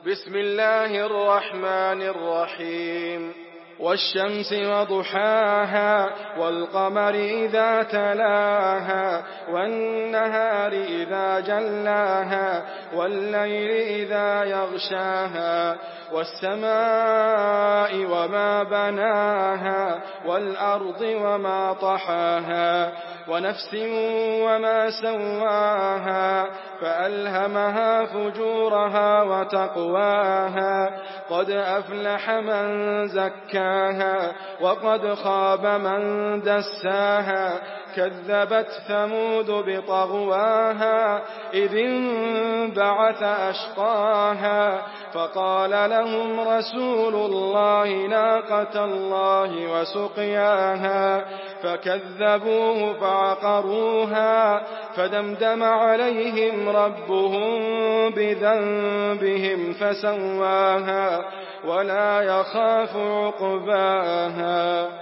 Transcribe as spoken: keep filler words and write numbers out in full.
بسم الله الرحمن الرحيم والشمس وضحاها والقمر إذا تلاها والنهار إذا جلاها والليل إذا يغشاها والسماء وما بناها والأرض وما طحاها ونفس وما سواها فألهمها فجورها وتقواها قد أفلح من زكاها وقد خاب من دساها كذبت ثمود بطغواها إذ انبعث أشقاها فقال لهم رسول الله ناقة الله وسقياها فكذبوه فعقروها فدمدم عليهم ربهم بذنبهم فسواها ولا يخاف عقباها.